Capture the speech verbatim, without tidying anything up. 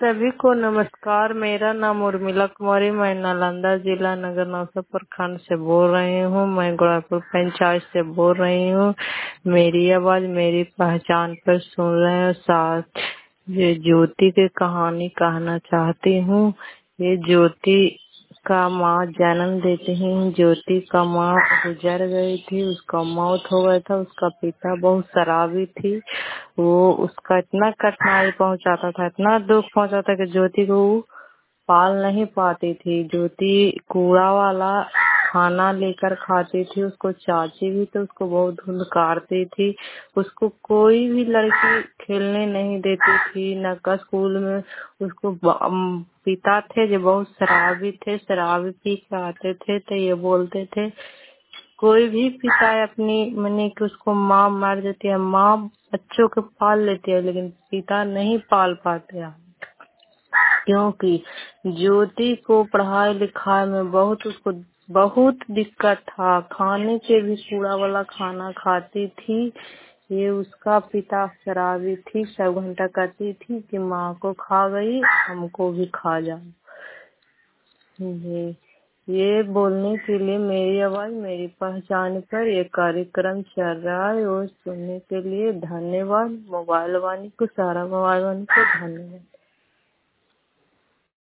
सभी को नमस्कार। मेरा नाम उर्मिला कुमारी, मैं नालंदा जिला नगर नौसा प्रखंड से बोल रही हूँ। मैं गोरखपुर पंचायत से बोल रही हूँ। मेरी आवाज मेरी पहचान पर सुन रहे हैं। साथ ये ज्योति की कहानी कहना चाहती हूँ। ये ज्योति का माँ जन्म देती ही ज्योति का माँ गुजर गई थी, उसका मौत हो गया था। उसका पिता बहुत शराबी थी। वो उसका इतना कठिनाई पहुंचाता था, इतना दुख पहुंचाता कि ज्योति को वो पाल नहीं पाती थी। ज्योति कूड़ा वाला खाना लेकर खाती थी। उसको चाची भी तो उसको बहुत धुलकारती थी। उसको कोई भी लड़की खेलने नहीं देती थी, न का स्कूल में। उसको पिता थे जो बहुत शराबी थे, शराबी पी के आते थे तो ये बोलते थे कोई भी पिता अपनी मनी कि उसको माँ मार देती है, माँ बच्चों को पाल लेती है लेकिन पिता नहीं पाल पाते हैं। क्योंकि ज्योति को पढ़ाई लिखाई में बहुत उसको बहुत दिक्कत था। खाने के भी कूड़ा वाला खाना खाती थी। ये उसका पिता शराबी थी। सब घंटा कहती थी कि माँ को खा गई, हमको भी खा जाओ। ये ये बोलने के लिए मेरी आवाज मेरी पहचान पर ये कार्यक्रम चल रहा है और सुनने के लिए धन्यवाद। मोबाइल वाणी को, सारा मोबाइल वाणी को धन्यवाद।